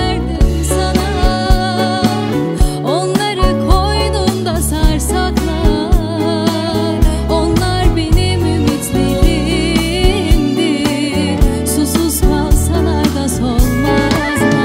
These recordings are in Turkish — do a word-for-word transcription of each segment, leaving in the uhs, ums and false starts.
verdim sana. Onları koynunda sar sakla. Onlar benim ümitlerimdi. Susuz kalsalar da solmazlar.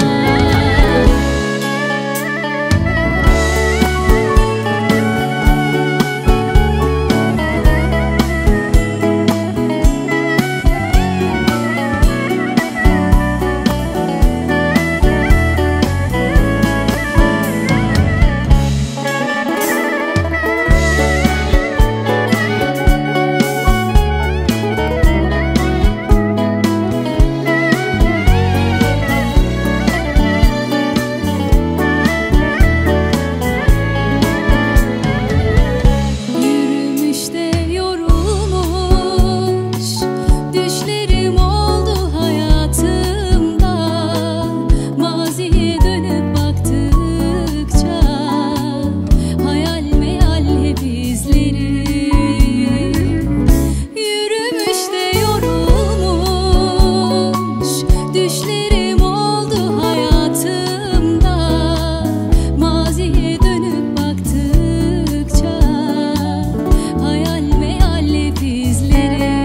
Düşlerim oldu hayatımda, maziye dönüp baktıkça hayal meyal hep izleri.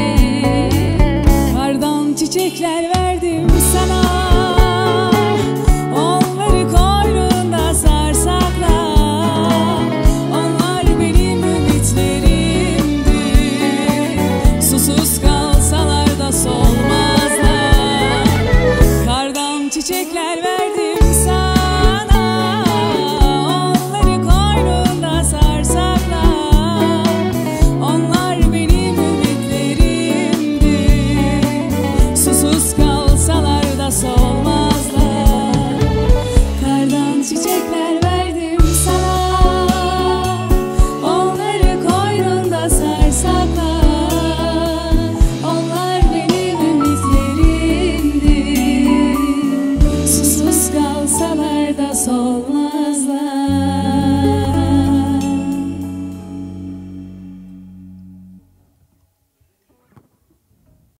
Kardan çiçekler verdim sana, onları koynunda sar sakla. Onlar benim ümitlerimdi, susuz kalsalar da solmazlar. Çiçekler ver.